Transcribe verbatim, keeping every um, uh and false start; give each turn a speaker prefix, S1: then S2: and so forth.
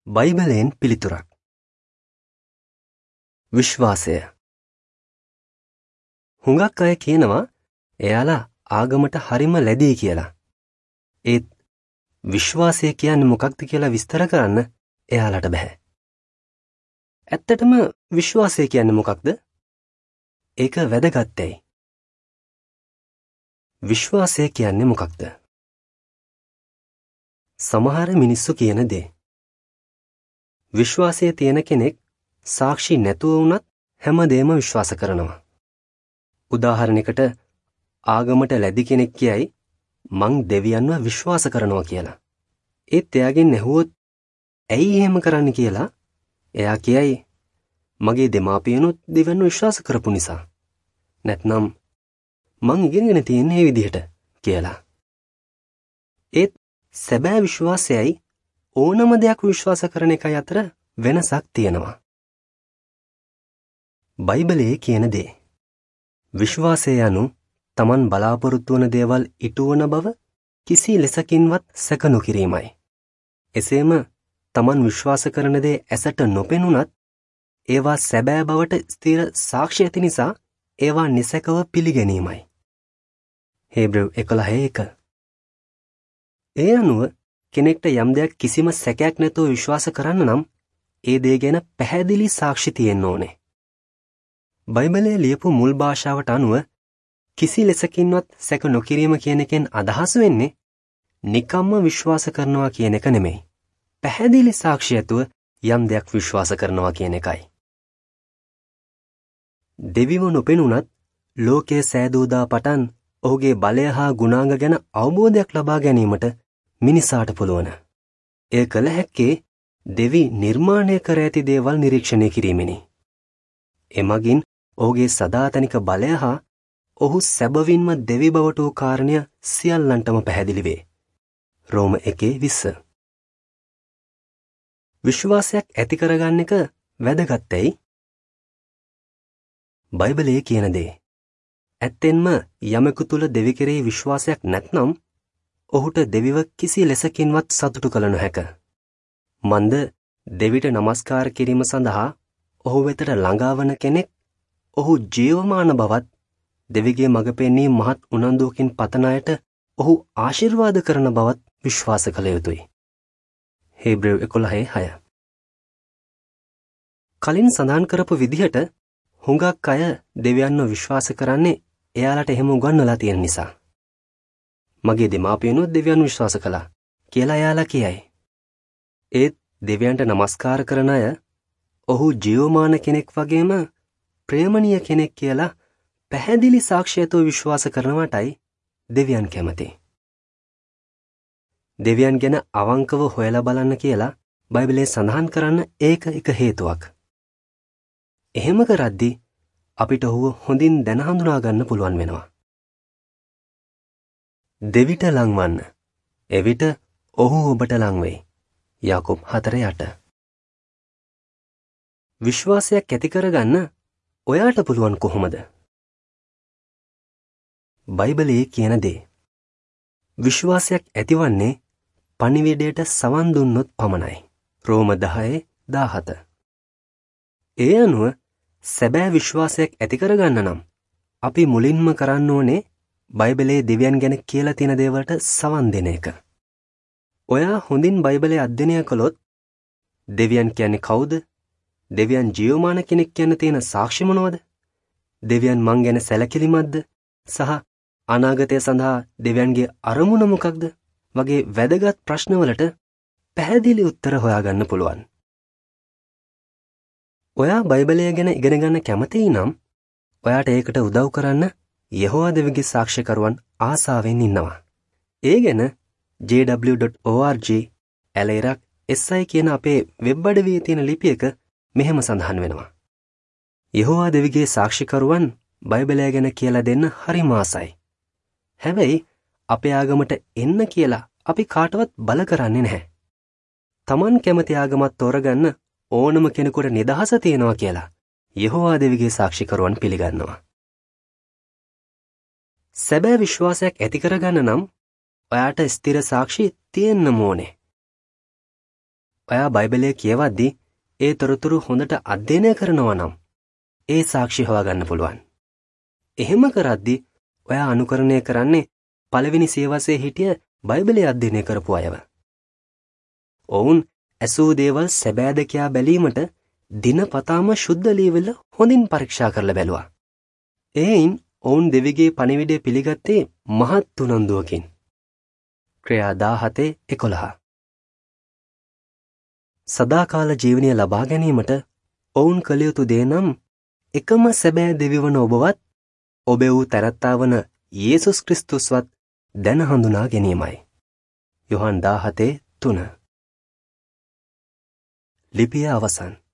S1: බයිබලයෙන් පිළිතුරක්. විශ්වාසය. හුඟක් අය කියනවා එයාලා ආගමට හරිම ලැබී කියලා. ඒත් විශ්වාසය කියන්නේ මොකක්ද කියලා විස්තර කරන්න එයාලට බෑ. ඇත්තටම විශ්වාසය කියන්නේ මොකක්ද? ඒක වැදගත්යි. විශ්වාසය කියන්නේ මොකක්ද? සමහර මිනිස්සු කියන දේ. විශ්වාසය තියෙන කෙනෙක් සාක්ෂි නැතුව වුණත් හැමදේම විශ්වාස කරනවා. උදාහරණයකට ආගමට ලැබි කෙනෙක් කියයි මං දෙවියන්ව විශ්වාස කරනවා කියලා. ඒත් එයාගෙන් ඇහුවොත් ඇයි එහෙම කරන්න කියලා එයා කියයි මගේ දෙමාපියනුත් දෙවියන්ව විශ්වාස කරපු නිසා. නැත්නම් මං ඉගෙනගෙන තියෙන්නේ මේ විදිහට කියලා. ඒත් සැබෑ විශ්වාසයයි ඕනම දෙයක් විශ්වාස කරන එකයි අතර වෙනසක් තියෙනවා. බයිබලයේ කියන දේ. විශ්වාසය යනු තමන් බලාපොරොත්තු වන දේවල් ඉටුවන බව කිසි ලෙසකින්වත් සැක නොකිරීමයි. එසේම තමන් විශ්වාස කරන දේ ඇසට නොපෙනුනත් ඒවා සැබෑ බවට ස්ථිර සාක්ෂි ඇති නිසා ඒවා නිසැකව පිළිගැනීමයි. හේබ්‍රෙව් එකොළහ එක. ඒ අනුව කෙනෙක්ට යම් දෙයක් කිසිම සැකයක් නැතුව විශ්වාස කරන්න නම් ඒ දේ ගැන පැහැදිලි සාක්ෂි තියෙන්න ඕනේ. බයිබලයේ ලියපු මුල් භාෂාවට අනුව කිසි ලෙසකින්වත් සැක නොකිරීම කියන එකෙන් අදහස් වෙන්නේ නිකම්ම විශ්වාස කරනවා කියන එක නෙමෙයි. පැහැදිලි සාක්ෂි ඇතුව යම් දෙයක් විශ්වාස කරනවා කියන එකයි. දෙවිව නොපෙනුනත් ලෝකයේ සෑදූදා පටන් ඔහුගේ බලය හා ගුණාංග ගැන අවබෝධයක් ලබා ගැනීමට මිනිසාට පුළුවන්. එය කළ හැක්කේ දෙවි නිර්මාණය කර ඇති දේවල් නිරීක්ෂණය කිරීමෙනි. එමගින් ඔහුගේ සදාතනික බලය හා ඔහු සැබවින්ම දෙවි බවට වූ කාරණය සියල්ලන්ටම පැහැදිලි වේ. රෝම එකේ විස්ස. විශ්වාසයක් ඇති කරගන්න එක වැදගත්යි. බයිබලයේ කියන දේ. ඇත්තෙන්ම යමෙකු තුල දෙවි කෙරෙහි විශ්වාසයක් නැත්නම් ඔහුට දෙවිව කිසි ලෙසකින්වත් සතුටු කළ නොහැක. මන්ද දෙවිට නමස්කාර කිරීම සඳහා ඔහු වෙතට ළඟාවන කෙනෙක් ඔහු ජීවමාන බවත් දෙවිගේ මඟ පෙන්වීම මහත් උනන්දුවකින් පතන අයට ඔහු ආශිර්වාද කරන බවත් විශ්වාස කළ යුතුයි. හේබ්‍රෙව් එකොළහ හය. කලින් සඳහන් කරපු විදිහට හුඟක් අය දෙවියන්ව විශ්වාස කරන්නේ එයාලට එහෙම උගන්වලා තියෙන නිසා. මගේ දෙමාපියනුත් දෙවියන් විශ්වාස කළා කියලා එයාලා කියයි. ඒත් දෙවියන්ට නමස්කාර කරන අය ඔහු ජීවමාන කෙනෙක් වගේම ප්‍රේමණීය කෙනෙක් කියලා පැහැදිලි සාක්ෂියතෝ විශ්වාස කරනවටයි දෙවියන් කැමති. දෙවියන් ගැන අවංකව හොයලා බලන්න කියලා බයිබලයේ සඳහන් කරන්න ඒක එක හේතුවක්. එහෙම කරද්දී අපිට ඔහුව හොඳින් දැන හඳුනා ගන්න පුළුවන් වෙනවා. දෙවිට ලංවන්න. එවිට ඔහු ඔබට ලං වෙයි. යාකොබ් හතර අට. විශ්වාසයක් ඇති කරගන්න ඔයාට පුළුවන් කොහොමද? බයිබලයේ කියන දේ. විශ්වාසයක් ඇතිවන්නේ පණිවිඩයට සවන් දුන්නොත් පමණයි. රෝම දහය දාහත. ඒ අනුව සැබෑ විශ්වාසයක් ඇති කරගන්න නම් අපි මුලින්ම කරන්න ඕනේ බයිබලයේ දෙවියන් ගැන කියලා තියෙන දේවල්ට සවන් දෙන එක. ඔයා හොඳින් බයිබලයේ අධ්‍යයනය කළොත් දෙවියන් කියන්නේ කවුද? දෙවියන් ජීවමාන කෙනෙක් කියන තියෙන සාක්ෂි මොනවද? දෙවියන් මං ගැන සැලකිලිමත්ද? සහ අනාගතය සඳහා දෙවියන්ගේ අරමුණ මොකක්ද? වගේ වැදගත් ප්‍රශ්නවලට පැහැදිලි උත්තර හොයාගන්න පුළුවන්. ඔයා බයිබලය ගැන ඉගෙන ගන්න කැමතියි නම් ඔයාට ඒකට උදව් කරන්න යෙහෝවා දෙවිගේ සාක්ෂිකරුවන් ආසාවෙන් ඉන්නවා. ඒ ගැන J W dot O R G ඇලයිරක් එස් අයි කියන අපේ වෙබ් අඩවියේ තියෙන ලිපියක මෙහෙම සඳහන් වෙනවා. යෙහෝවා දෙවිගේ සාක්ෂිකරුවන් බයිබලය ගැන කියලා දෙන්න හරිම ආසයි. හැබැයි අපේ ආගමට එන්න කියලා අපි කාටවත් බල කරන්නේ නැහැ. Taman කැමති ආගමක් තෝරගන්න ඕනම කෙනෙකුට නිදහස තියෙනවා කියලා යෙහෝවා දෙවිගේ සාක්ෂිකරුවන් පිළිගන්නවා. සැබෑ විශ්වාසයක් ඇති කරගන්න නම් ඔයාට ස්ථිර සාක්ෂි තියෙන්න ඕනේ. ඔයා බයිබලය කියවද්දී ඒ තොරතුරු හොඳට අධ්‍යයනය කරනවා නම් ඒ සාක්ෂි හොයාගන්න පුළුවන්. එහෙම කරද්දී ඔයා අනුකරණය කරන්නේ පළවෙනි සියවසේ හිටිය බයිබලය අධ්‍යයනය කරපු අයව. ඔවුන් ඇසූ දේවල් සැබෑද කියා බැලීමට දිනපතාම ශුද්ධ ලියවිල්ල හොඳින් පරීක්ෂා කරලා බැලුවා. එයින් ඔවුන් දෙවිගේ පණිවිඩය පිළිගත්තේ මහත් උනන්දුවකින්. ක්‍රියා දාහතේ එකොළහ. සදාකාල ජීවනය ලබා ගැනීමට ඔවුන් කළ යුතු දේ නම් එකම සැබෑ දෙවිවන ඔබවත් ඔබ වූ තැනැත්තා වන යේසුස් ක්‍රිස්තුස්වත් දැන හඳුනා ගැනීමයි. යොහන් දාහතේ තුන. ලිපිය අවසන්.